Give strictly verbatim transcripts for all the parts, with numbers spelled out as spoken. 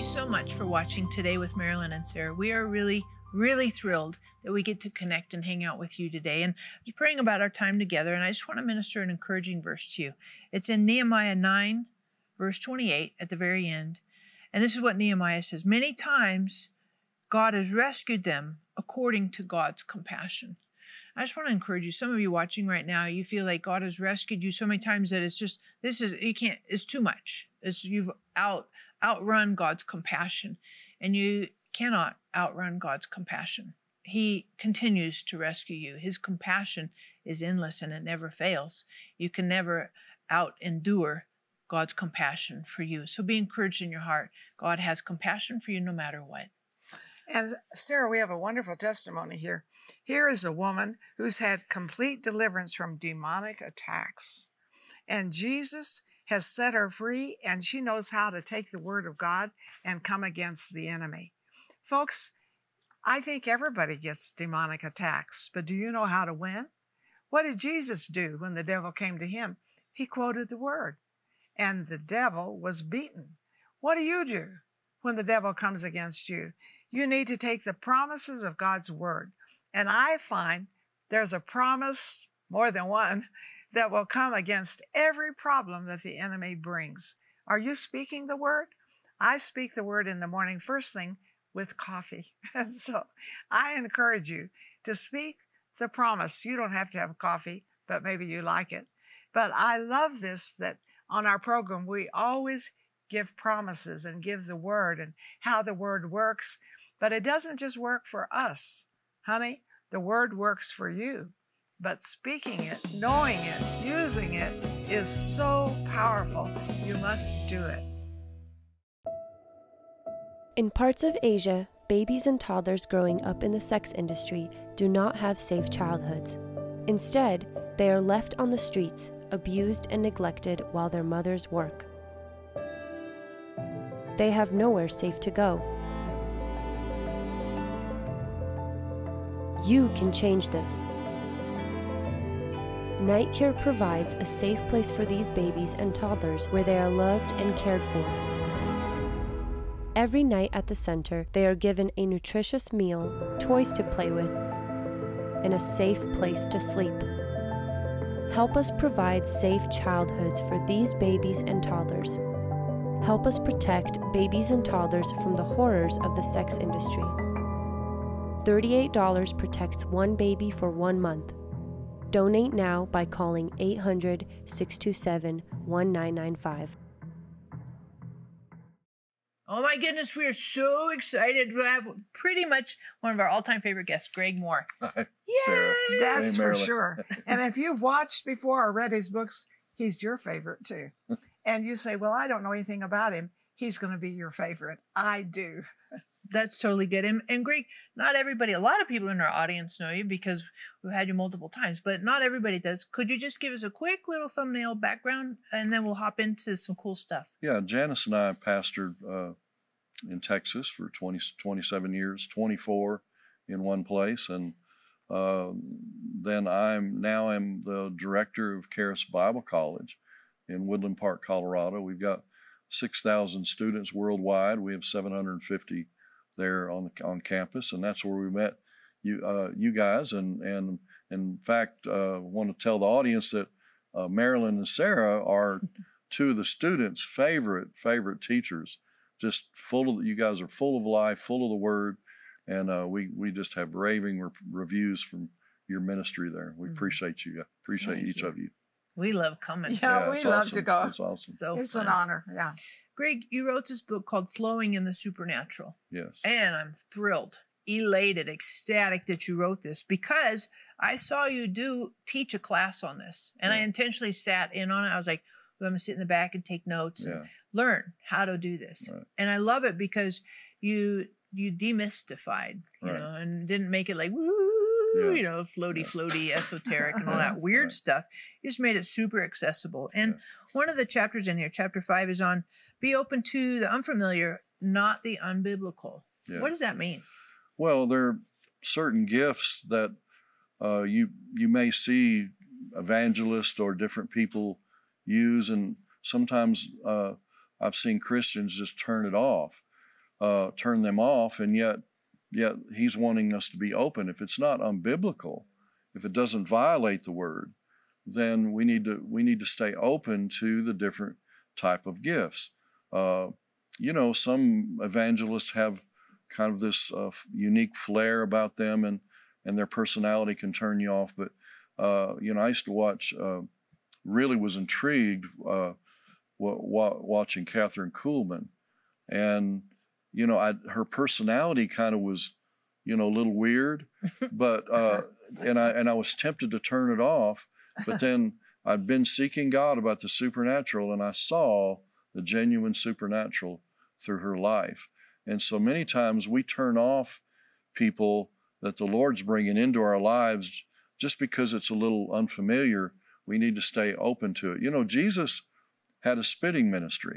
so much for watching Today with Marilyn and Sarah. We are really, really thrilled that we get to connect and hang out with you today. And I was praying about our time together, and I just want to minister an encouraging verse to you. It's in Nehemiah nine, verse twenty-eight at the very end. And this is what Nehemiah says: many times God has rescued them according to God's compassion. I just want to encourage you. Some of you watching right now, you feel like God has rescued you so many times that it's just, this is, you can't, it's too much. It's, you've out, outrun God's compassion, and you cannot outrun God's compassion. He continues to rescue you. His compassion is endless and it never fails. You can never out endure God's compassion for you. So be encouraged in your heart. God has compassion for you no matter what. And Sarah, we have a wonderful testimony here. Here is a woman who's had complete deliverance from demonic attacks. And Jesus has set her free, and she knows how to take the word of God and come against the enemy. Folks, I think everybody gets demonic attacks, but do you know how to win? What did Jesus do when the devil came to him? He quoted the word, and the devil was beaten. What do you do when the devil comes against you? You need to take the promises of God's word. And I find there's a promise, more than one, that will come against every problem that the enemy brings. Are you speaking the word? I speak the word in the morning, first thing, with coffee. And so I encourage you to speak the promise. You don't have to have coffee, but maybe you like it. But I love this, that on our program, we always give promises and give the word and how the word works. But it doesn't just work for us, honey. The word works for you. But speaking it, knowing it, using it is so powerful. You must do it. In parts of Asia, babies and toddlers growing up in the sex industry do not have safe childhoods. Instead, they are left on the streets, abused and neglected while their mothers work. They have nowhere safe to go. You can change this. Night Care provides a safe place for these babies and toddlers where they are loved and cared for. Every night at the center, they are given a nutritious meal, toys to play with, and a safe place to sleep. Help us provide safe childhoods for these babies and toddlers. Help us protect babies and toddlers from the horrors of the sex industry. thirty-eight dollars protects one baby for one month. Donate now by calling eight hundred, six two seven, one nine nine five. Oh my goodness, we are so excited to have pretty much one of our all-time favorite guests, Greg Moore. Hi, Yay! Sarah. That's Hey, for Marilyn. sure. And if you've watched before or read his books, he's your favorite too. And you say, well, I don't know anything about him. He's going to be your favorite. I do. That's totally good. And, and Greg, not everybody, a lot of people in our audience know you because we've had you multiple times, but not everybody does. Could you just give us a quick little thumbnail background, and then we'll hop into some cool stuff? Yeah, Janice and I pastored uh, in Texas for twenty, twenty-seven years, twenty-four in one place. And uh, then I'm now I'm the director of Charis Bible College in Woodland Park, Colorado. We've got six thousand students worldwide. We have seven hundred fifty there on the, on campus, and that's where we met you uh, you guys. And and in fact, uh, want to tell the audience that uh, Marilyn and Sarah are two of the students' favorite favorite teachers. Just full of you guys are full of life, full of the Word, and uh, we we just have raving re- reviews from your ministry there. We Mm-hmm. appreciate you. Appreciate Thank each you. of you. We love coming. Yeah, Yeah, we it's love awesome. to go. It's awesome. So It's fun. an honor. Yeah. Greg, you wrote this book called Flowing in the Supernatural. Yes. And I'm thrilled, elated, ecstatic that you wrote this, because I saw you do teach a class on this. And I Yeah. intentionally sat in on it. I was like, I'm going to sit in the back and take notes and Yeah. learn how to do this. Right. And I love it because you you demystified, you Right. know, and didn't make it like, woo, Yeah. you know, floaty, Yeah. floaty, esoteric and all that weird Right. stuff. You just made it super accessible. And Yeah. one of the chapters in here, chapter five, is on be open to the unfamiliar, not the unbiblical. Yeah. What does that mean? Well, there are certain gifts that uh, you you may see evangelists or different people use, and sometimes uh, I've seen Christians just turn it off. uh, turn them off, and yet, yet He's wanting us to be open. If it's not unbiblical, if it doesn't violate the Word, then we need to we need to stay open to the different type of gifts. Uh, you know, some evangelists have kind of this uh, unique flair about them, and and their personality can turn you off. But uh, you know, I used to watch. Uh, really was intrigued uh, w- w- watching Catherine Kuhlman, and you know, I, her personality kind of was, you know, a little weird, but uh, and I and I was tempted to turn it off, but then I'd been seeking God about the supernatural, and I saw the genuine supernatural through her life. And so many times we turn off people that the Lord's bringing into our lives just because it's a little unfamiliar. We need to stay open to it. You know, Jesus had a spitting ministry.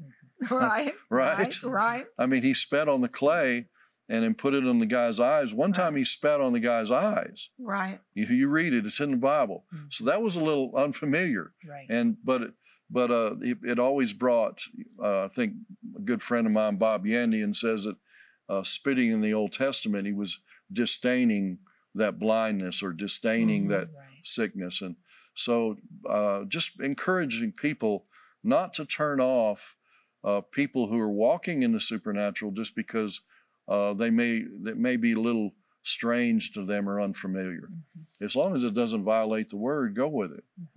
Right, right, right, right. I mean, he spat on the clay and then put it on the guy's eyes. One time he spat on the guy's eyes. Right. You, you read it; it's in the Bible. Mm-hmm. So that was a little unfamiliar. Right. And but it, but uh, it, it always brought. Uh, I think a good friend of mine, Bob Yandian, says that uh, spitting in the Old Testament, he was disdaining that blindness or disdaining Mm-hmm. that Right. sickness. And so uh, just encouraging people not to turn off uh, people who are walking in the supernatural just because uh, they may that may be a little strange to them or unfamiliar. Mm-hmm. As long as it doesn't violate the Word, go with it. Mm-hmm.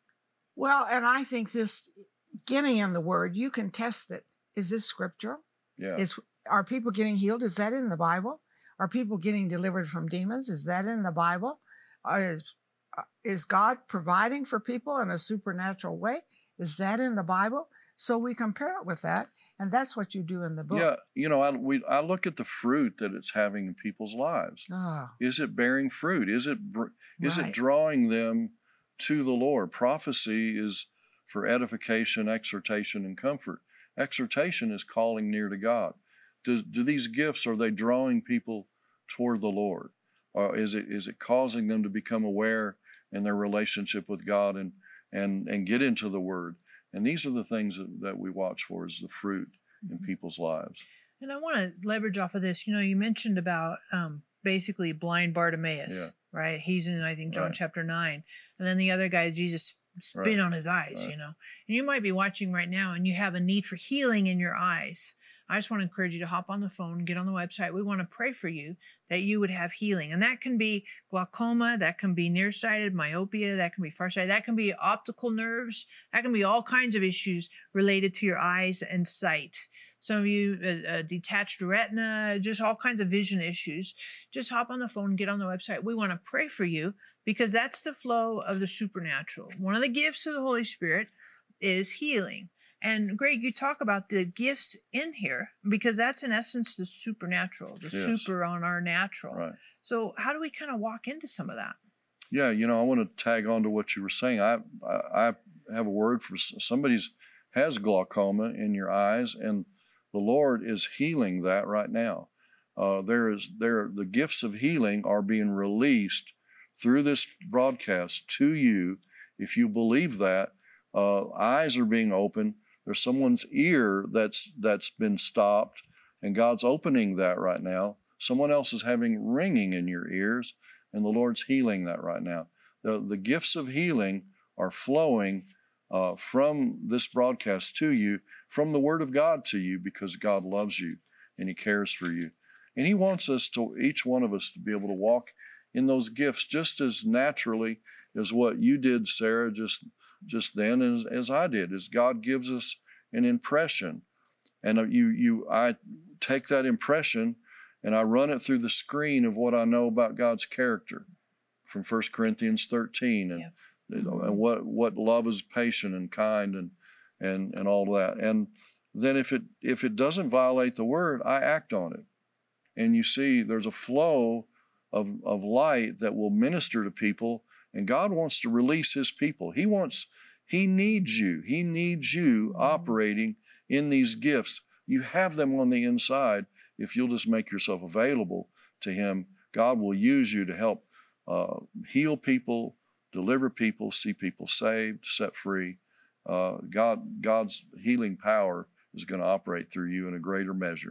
Well, and I think this getting in the Word, you can test it. Is this scriptural? Yeah. Is are people getting healed? Is that in the Bible? Are people getting delivered from demons? Is that in the Bible? Or is is God providing for people in a supernatural way? Is that in the Bible? So we compare it with that, and that's what you do in the book. Yeah, you know, I we I look at the fruit that it's having in people's lives. Oh, Is it bearing fruit? Is it br- is Right. it drawing them to the Lord? Prophecy is for edification, exhortation, and comfort. Exhortation is calling near to God. Do, do these gifts, are they drawing people toward the Lord? Or is it is it causing them to become aware in their relationship with God and and and get into the Word? And these are the things that, that we watch for, is the fruit in people's lives. And I want to leverage off of this. You know, you mentioned about um, basically blind Bartimaeus, Yeah. right? He's in, I think, John Right. chapter nine. And then the other guy, Jesus spit Right. on his eyes, Right. you know. And you might be watching right now and you have a need for healing in your eyes. I just want to encourage you to hop on the phone, get on the website. We want to pray for you that you would have healing. And that can be glaucoma, that can be nearsighted, myopia, that can be farsighted, that can be optical nerves, that can be all kinds of issues related to your eyes and sight. Some of you, uh, uh, detached retina, just all kinds of vision issues. Just hop on the phone, get on the website. We want to pray for you because that's the flow of the supernatural. One of the gifts of the Holy Spirit is healing. And Greg, you talk about the gifts in here because that's in essence the supernatural, the Yes. super on our natural. Right. So how do we kind of walk into some of that? Yeah, you know, I want to tag on to what you were saying. I I, I have a word for s- somebody's has glaucoma in your eyes, and the Lord is healing that right now. Uh, there is there the gifts of healing are being released through this broadcast to you. If you believe that, uh, eyes are being opened. There's someone's ear that's that's been stopped, and God's opening that right now. Someone else is having ringing in your ears, and the Lord's healing that right now. The, the gifts of healing are flowing uh, from this broadcast to you, from the Word of God to you, because God loves you and He cares for you. And He wants us to, each one of us, to be able to walk in those gifts just as naturally as what you did, Sarah, just just then as, as I did, as God gives us an impression. And you, you, I take that impression and I run it through the screen of what I know about God's character from First Corinthians thirteen and, Yeah. you know, and what, what love is patient and kind and, and, and all that. And then if it, if it doesn't violate the Word, I act on it. And you see there's a flow of, of light that will minister to people. And God wants to release His people. He wants, He needs you. He needs you operating in these gifts. You have them on the inside. If you'll just make yourself available to Him, God will use you to help uh, heal people, deliver people, see people saved, set free. Uh, God, God's healing power is going to operate through you in a greater measure.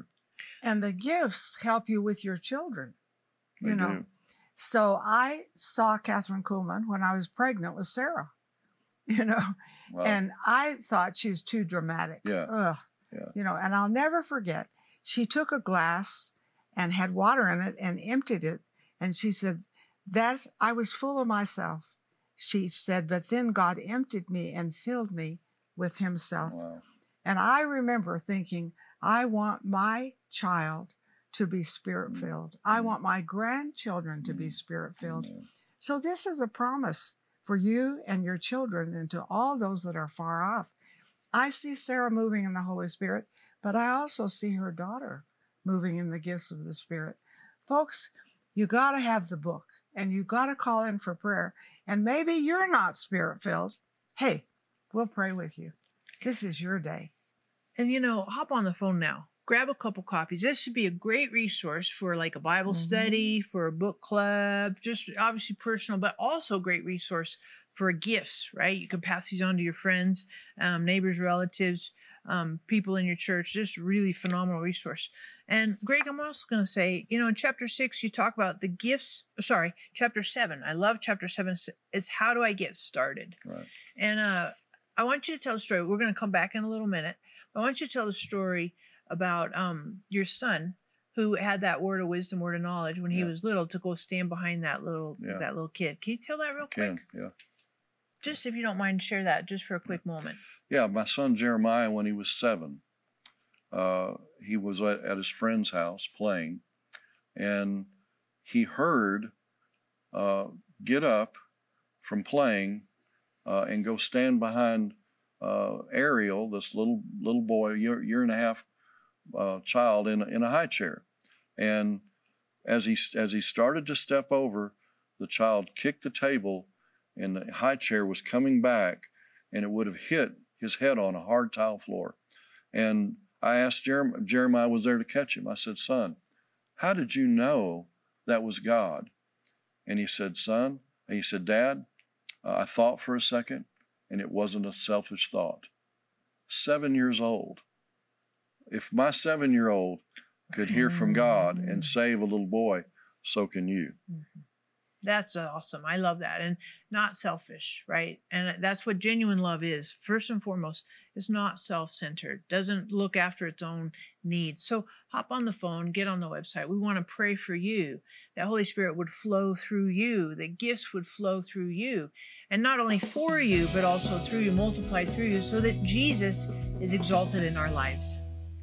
And the gifts help you with your children, you They know. do. So I saw Catherine Kuhlman when I was pregnant with Sarah, you know, Wow. and I thought she was too dramatic. Yeah. Ugh. Yeah. You know, and I'll never forget, she took a glass and had water in it and emptied it. And she said, that I was full of myself. She said, but then God emptied me and filled me with himself. Wow. And I remember thinking, I want my child to be spirit filled. I Mm. want my grandchildren to be Mm. spirit filled. Amen. So this is a promise for you and your children and to all those that are far off. I see Sarah moving in the Holy Spirit, but I also see her daughter moving in the gifts of the Spirit. Folks, you got to have the book and you got to call in for prayer. And maybe you're not spirit filled. Hey, we'll pray with you. This is your day. And, you know, hop on the phone now. Grab a couple copies. This should be a great resource for like a Bible Mhm. study, for a book club, just obviously personal, but also a great resource for gifts, right? You can pass these on to your friends, um, neighbors, relatives, um, people in your church. Just really phenomenal resource. And Greg, I'm also going to say, you know, in chapter six, you talk about the gifts. Sorry, chapter seven. I love chapter seven. It's how do I get started? Right. And uh, I want you to tell a story. We're going to come back in a little minute. I want you to tell the story about um, your son who had that word of wisdom, word of knowledge when he Yeah. was little to go stand behind that little Yeah. that little kid. Can you tell that real quick? Can, yeah. Just if you don't mind, share that just for a quick moment. Yeah, my son Jeremiah, when he was seven, uh, he was at, at his friend's house playing, and he heard, uh, get up from playing uh, and go stand behind uh, Ariel, this little little boy, year, year and a half uh, child in, a- in a high chair. And as he, as he started to step over, the child kicked the table and the high chair was coming back, and it would have hit his head on a hard tile floor. And I asked Jeremiah, Jeremiah was there to catch him. I said, son, how did you know that was God? And he said, son, and he said, Dad, uh, I thought for a second, and it wasn't a selfish thought. Seven years old. If my seven-year-old could hear from God and save a little boy, so can you. Mm-hmm. That's awesome. I love that. And not selfish, right? And that's what genuine love is. First and foremost, it's not self-centered, doesn't look after its own needs. So hop on the phone, get on the website. We want to pray for you, that Holy Spirit would flow through you, that gifts would flow through you, and not only for you, but also through you, multiplied through you, so that Jesus is exalted in our lives.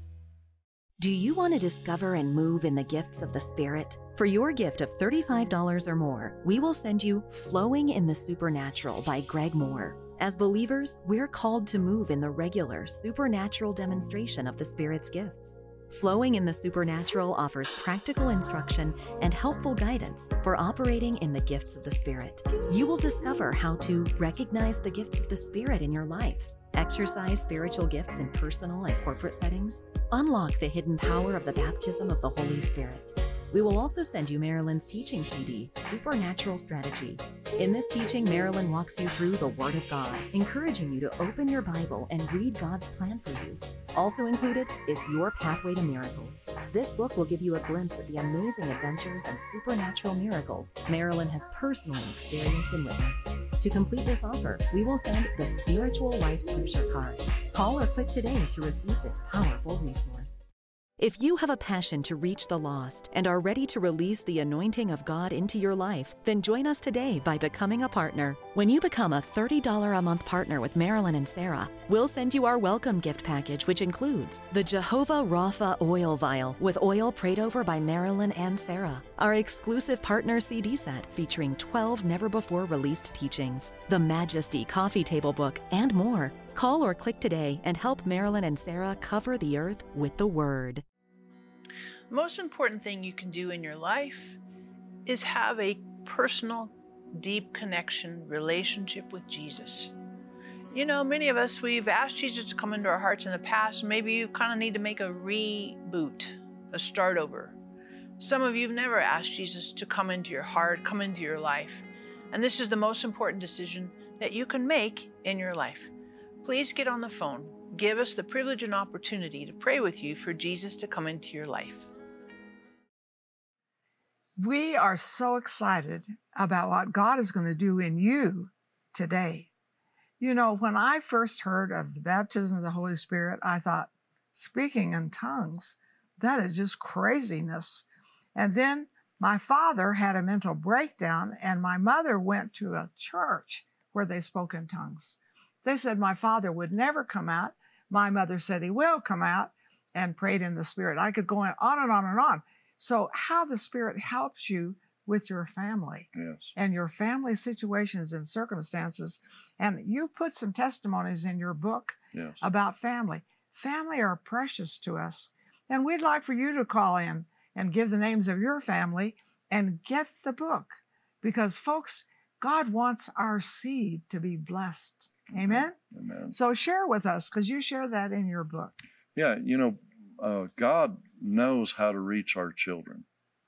Do you want to discover and move in the gifts of the Spirit? For your gift of thirty-five dollars or more, we will send you Flowing in the Supernatural by Greg Moore. As believers, we're called to move in the regular, supernatural demonstration of the Spirit's gifts. Flowing in the Supernatural offers practical instruction and helpful guidance for operating in the gifts of the Spirit. You will discover how to recognize the gifts of the Spirit in your life, exercise spiritual gifts in personal and corporate settings, unlock the hidden power of the baptism of the Holy Spirit. We will also send you Marilyn's teaching C D, Supernatural Strategy. In this teaching, Marilyn walks you through the Word of God, encouraging you to open your Bible and read God's plan for you. Also included is Your Pathway to Miracles. This book will give you a glimpse at the amazing adventures and supernatural miracles Marilyn has personally experienced and witnessed. To complete this offer, we will send the Spiritual Life Scripture Card. Call or click today to receive this powerful resource. If you have a passion to reach the lost and are ready to release the anointing of God into your life, then join us today by becoming a partner. When you become a thirty dollars a month partner with Marilyn and Sarah, we'll send you our welcome gift package, which includes the Jehovah Rapha oil vial with oil prayed over by Marilyn and Sarah, our exclusive partner C D set featuring twelve never-before-released teachings, the Majesty coffee table book, and more. Call or click today and help Marilyn and Sarah cover the earth with the Word. The most important thing you can do in your life is have a personal, deep connection, relationship with Jesus. You know, many of us, we've asked Jesus to come into our hearts in the past. Maybe you kind of need to make a reboot, a start over. Some of you have never asked Jesus to come into your heart, come into your life. And this is the most important decision that you can make in your life. Please get on the phone. give us the privilege and opportunity to pray with you for Jesus to come into your life. We are so excited about what God is going to do in you today. You know, when I first heard of the baptism of the Holy Spirit, I thought, speaking in tongues, that is just craziness. And then my father had a mental breakdown, and my mother went to a church where they spoke in tongues. They said my father would never come out. My mother said he will come out, and prayed in the Spirit. I could go on and on and on. So how the Spirit helps you with your family, Yes. and your family situations and circumstances. And you put some testimonies in your book Yes. about family. Family are precious to us. And we'd like for you to call in and give the names of your family and get the book. Because folks, God wants our seed to be blessed. Amen? Amen. So share with us, because you share that in your book. Yeah, you know, uh, God knows how to reach our children.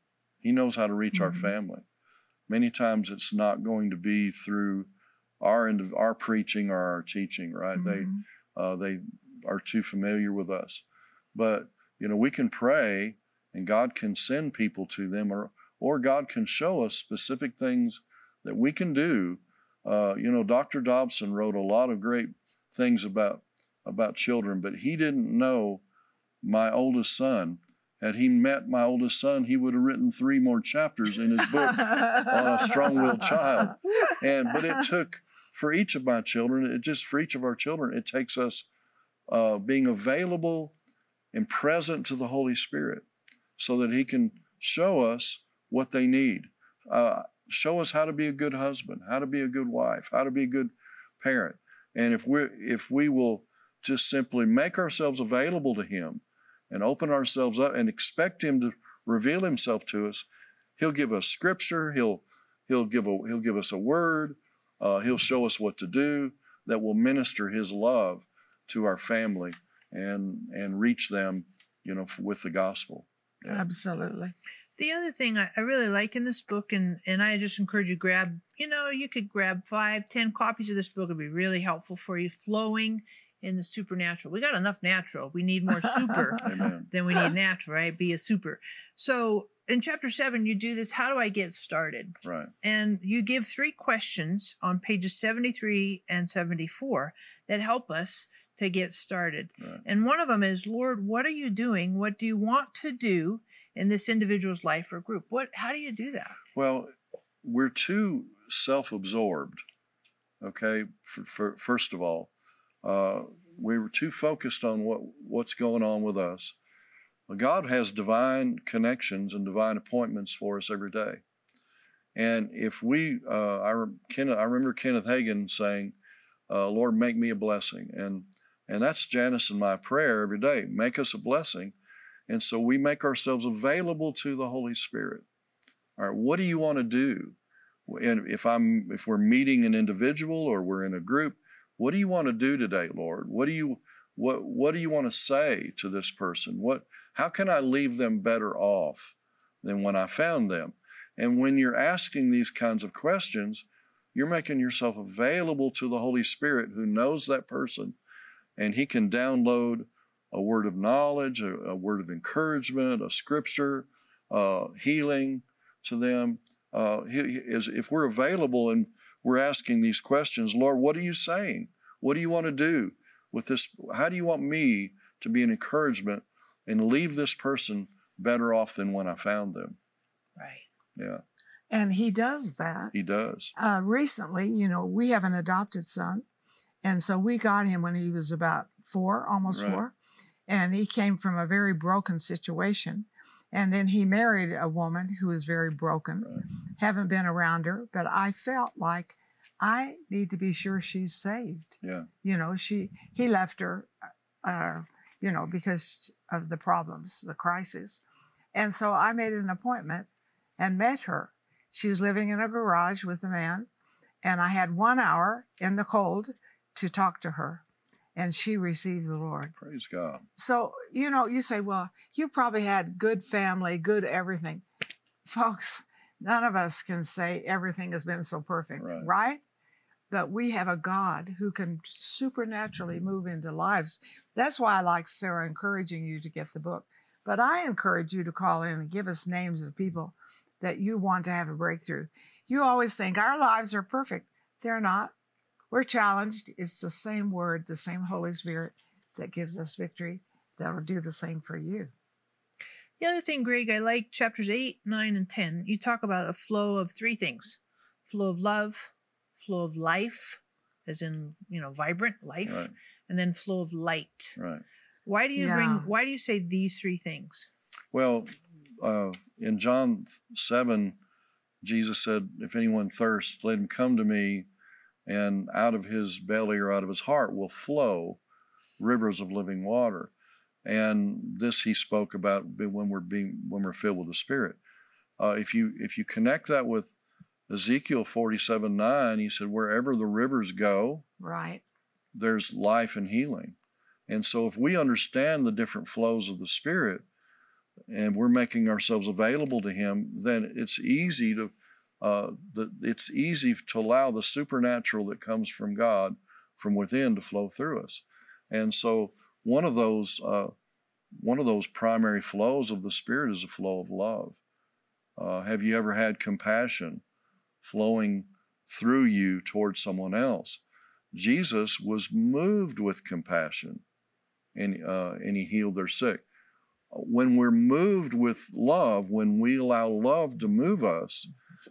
He knows how to reach Mhm. our family. Many times it's not going to be through our end of our preaching or our teaching, right? Mhm. They uh, they are too familiar with us. But, you know, we can pray and God can send people to them, or or God can show us specific things that we can do. Uh, you know, Doctor Dobson wrote a lot of great things about about children, but he didn't know my oldest son. Had he met my oldest son, he would have written three more chapters in his book on a strong-willed child. And but it took for each of my children, it just for each of our children, it takes us uh, being available and present to the Holy Spirit, so that He can show us what they need, uh, show us how to be a good husband, how to be a good wife, how to be a good parent. And if we if we will just simply make ourselves available to Him and open ourselves up and expect Him to reveal Himself to us, He'll give us scripture. He'll He'll give a He'll give us a word. Uh, he'll show us what to do that will minister His love to our family and and reach them, you know, with the gospel. Yeah. Absolutely. The other thing I, I really like in this book, and, and I just encourage you grab, you know, you could grab five, ten copies of this book. It'd be really helpful for you. Flowing in the Supernatural. We got enough natural. We need more super Amen. than we need natural, right? Be a super. So in chapter seven, you do this, how do I get started? Right. And you give three questions on pages seventy-three and seventy-four that help us to get started. Right. And one of them is, Lord, what are you doing? What do you want to do in this individual's life or group? What? How do you do that? Well, we're too self-absorbed, okay, for, for, first of all. Uh, we were too focused on what, what's going on with us. Well, God has divine connections and divine appointments for us every day. And if we, uh, I, re- Kenneth, I remember Kenneth Hagin saying, uh, Lord, make me a blessing. And, and that's Janice and my prayer every day, make us a blessing. And so we make ourselves available to the Holy Spirit. All right, what do you want to do? And if I'm, if we're meeting an individual or we're in a group, what do you want to do today, Lord? What do you, what, what do you want to say to this person? What, how can I leave them better off than when I found them? And when you're asking these kinds of questions, you're making yourself available to the Holy Spirit, who knows that person, and He can download a word of knowledge, a, a word of encouragement, a scripture, uh, healing to them. Uh, he, he is, if we're available and we're asking these questions, Lord, what are you saying? What do you want to do with this? How do you want me to be an encouragement and leave this person better off than when I found them? Right. Yeah, And He does that. He does. Uh, recently, you know, we have an adopted son. And so we got him when he was about four, almost Right. four. And he came from a very broken situation. And then he married a woman who was very broken. Right. Haven't been around her, but I felt like I need to be sure she's saved. Yeah, You know, she he left her, uh, you know, because of the problems, the crisis. And so I made an appointment and met her. She was living in a garage with a man, and I had one hour in the cold to talk to her, and she received the Lord. praise God. So, you know, you say, well, you probably had good family, good everything. Folks, none of us can say everything has been so perfect, Right. right? but we have a God who can supernaturally move into lives. That's why I like Sarah encouraging you to get the book. But I encourage you to call in and give us names of people that you want to have a breakthrough. You always think our lives are perfect. They're not. We're challenged. It's the same word, the same Holy Spirit that gives us victory that will do the same for you. The other thing, Greg, I like chapters eight, nine, and ten. You talk about a flow of three things: flow of love, flow of life, as in, you know, vibrant life, Right. and then flow of light. Right. Why do you Yeah. bring? Why do you say these three things? Well, uh, in John seven, Jesus said, if anyone thirsts, let him come to me, and out of his belly or out of his heart will flow rivers of living water. And this he spoke about when we're being when we're filled with the Spirit. Uh, if you if you connect that with Ezekiel forty-seven nine, he said, wherever the rivers go, Right. there's life and healing. And so if we understand the different flows of the Spirit and we're making ourselves available to him, then it's easy to uh, the, it's easy to allow the supernatural that comes from God from within to flow through us. And so one of those uh, one of those primary flows of the Spirit is a flow of love. Uh, have you ever had compassion flowing through you towards someone else? Jesus was moved with compassion, and uh, and he healed their sick. When we're moved with love, when we allow love to move us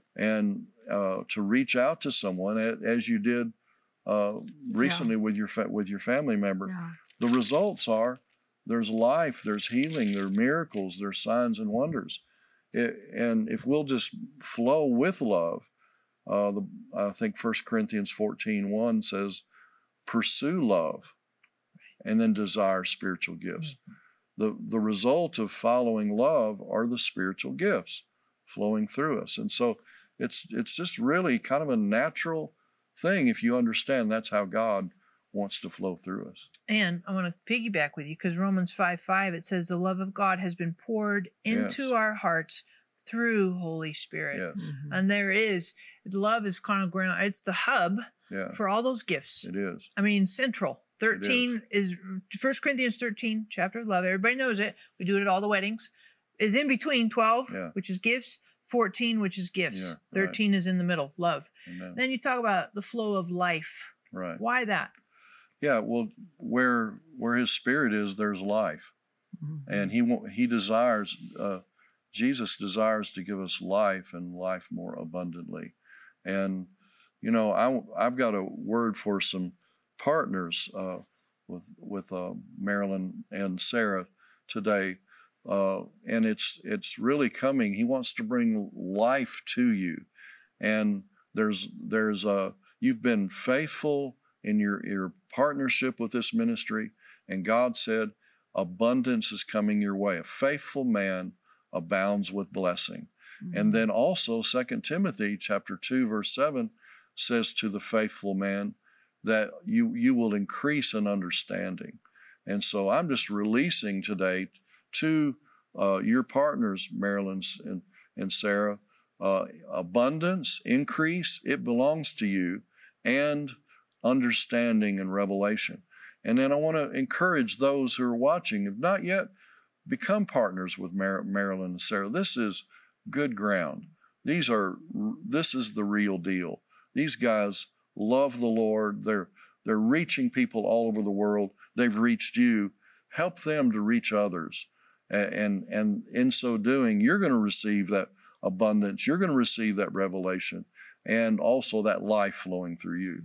and uh, to reach out to someone, as you did uh, recently yeah. with your fa- with your family member, Yeah. the results are there's life, there's healing, there are miracles, there's signs and wonders. It, and if we'll just flow with love, uh, the, I think First Corinthians fourteen one says, pursue love and then desire spiritual gifts. Mm-hmm. The, the result of following love are the spiritual gifts flowing through us. And so it's it's just really kind of a natural thing if you understand that's how God wants to flow through us. And I want to piggyback with you because Romans five five, it says the love of God has been poured into Yes. our hearts through Holy Spirit. Yes, Mhm. And there is, love is kind of ground, it's the hub yeah, for all those gifts. it is. I mean, central. thirteen is First Corinthians thirteen, chapter of love. Everybody knows it. We do it at all the weddings. Is in between twelve, Yeah. which is gifts, fourteen, which is gifts. Yeah, right. thirteen is in the middle, love. Amen. Then you talk about the flow of life. Right. Why that? Yeah, well, where where his Spirit is, there's life. Mhm. And he wa- he desires, uh, Jesus desires to give us life and life more abundantly. And, you know, I, I've got a word for some partners uh, with with uh, Marilyn and Sarah today. Uh, and it's it's really coming. He wants to bring life to you. And there's there's uh, you've been faithful in your, your partnership with this ministry. And God said, abundance is coming your way. A faithful man abounds with blessing. Mhm. And then also Second Timothy chapter two, verse seven says to the faithful man that you, you will increase in understanding. And so I'm just releasing today to uh, your partners, Marilyn and, and Sarah, uh, abundance, increase, it belongs to you, and understanding and revelation. And then I want to encourage those who are watching, have not yet become partners with Mar- Marilyn and Sarah. This is good ground. These are, this is the real deal. These guys love the Lord. They're, they're reaching people all over the world. They've reached you. Help them to reach others. And, and, and in so doing, you're going to receive that abundance. You're going to receive that revelation and also that life flowing through you.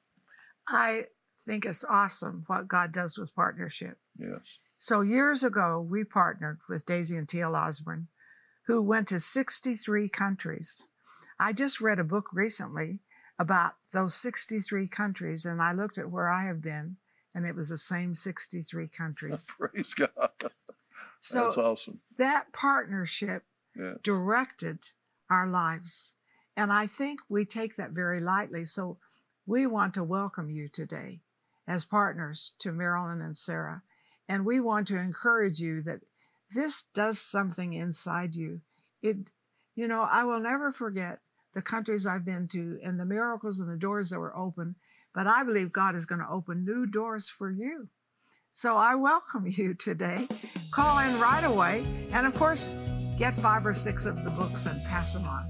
I think it's awesome what God does with partnership. Yes. So years ago, we partnered with Daisy and Teal Osborne, who went to sixty-three countries. I just read a book recently about those sixty-three countries, and I looked at where I have been, and it was the same sixty-three countries. Praise God. So That's awesome. that partnership Yes. directed our lives. And I think we take that very lightly. So we want to welcome you today as partners to Marilyn and Sarah. And we want to encourage you that this does something inside you. It, you know, I will never forget the countries I've been to and the miracles and the doors that were open. But I believe God is going to open new doors for you. So I welcome you today. Call in right away. And of course, get five or six of the books and pass them on.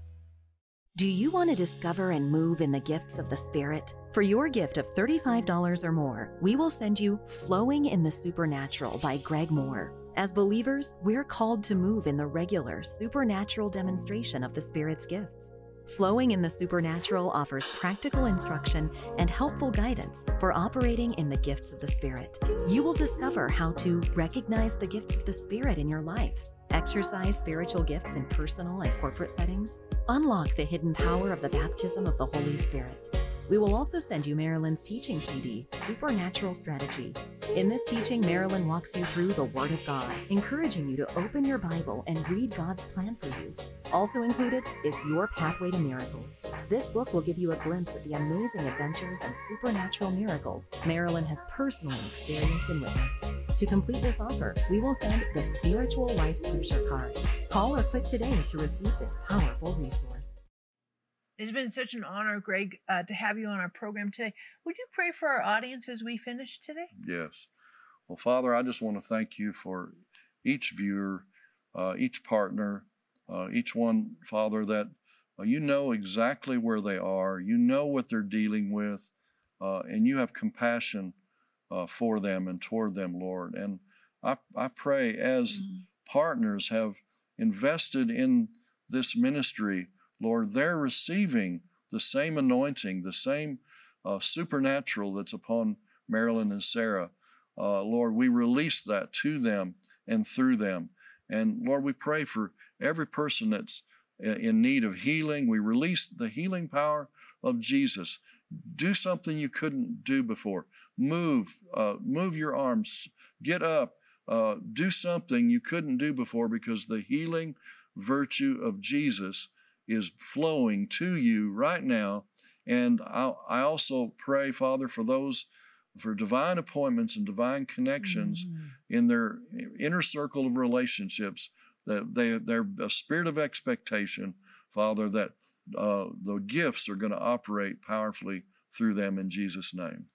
Do you want to discover and move in the gifts of the Spirit? For your gift of thirty-five dollars or more, we will send you Flowing in the Supernatural by Greg Moore. As believers, we're called to move in the regular, supernatural demonstration of the Spirit's gifts. Flowing in the Supernatural offers practical instruction and helpful guidance for operating in the gifts of the Spirit. You will discover how to recognize the gifts of the Spirit in your life, exercise spiritual gifts in personal and corporate settings, unlock the hidden power of the baptism of the Holy Spirit. We will also send you Marilyn's teaching C D, Supernatural Strategy. In this teaching, Marilyn walks you through the Word of God, encouraging you to open your Bible and read God's plan for you. Also included is Your Pathway to Miracles. This book will give you a glimpse at the amazing adventures and supernatural miracles Marilyn has personally experienced and witnessed. To complete this offer, we will send the Spiritual Life Scripture Card. Call or click today to receive this powerful resource. It's been such an honor, Greg, uh, to have you on our program today. Would you pray for our audience as we finish today? Yes. Well, Father, I just want to thank you for each viewer, uh, each partner, uh, each one, Father, that uh, you know exactly where they are. You know what they're dealing with, uh, and you have compassion uh, for them and toward them, Lord. And I, I pray as mm-hmm. partners have invested in this ministry, Lord, they're receiving the same anointing, the same uh, supernatural that's upon Marilyn and Sarah. Uh, Lord, we release that to them and through them. And Lord, we pray for every person that's in need of healing. We release the healing power of Jesus. Do something you couldn't do before. Move, uh, move your arms, get up, uh, do something you couldn't do before, because the healing virtue of Jesus is flowing to you right now. And I, I also pray, Father, for those, for divine appointments and divine connections mm-hmm. in their inner circle of relationships, that they, they're a spirit of expectation, Father, that uh, the gifts are going to operate powerfully through them in Jesus' name.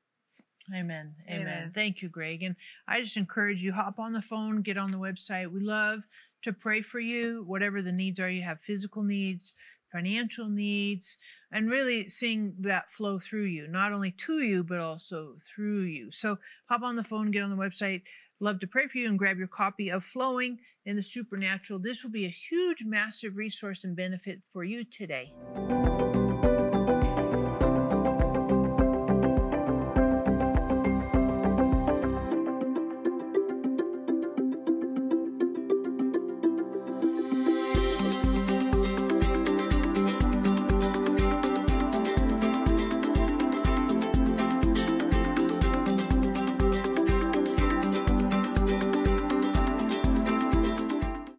Amen. Amen. Amen. Thank you, Greg. And I just encourage you, hop on the phone, get on the website. We love to pray for you, whatever the needs are. You have physical needs, financial needs, and really seeing that flow through you, not only to you, but also through you. So hop on the phone, get on the website. Love to pray for you, and grab your copy of Flowing in the Supernatural. This will be a huge, massive resource and benefit for you today.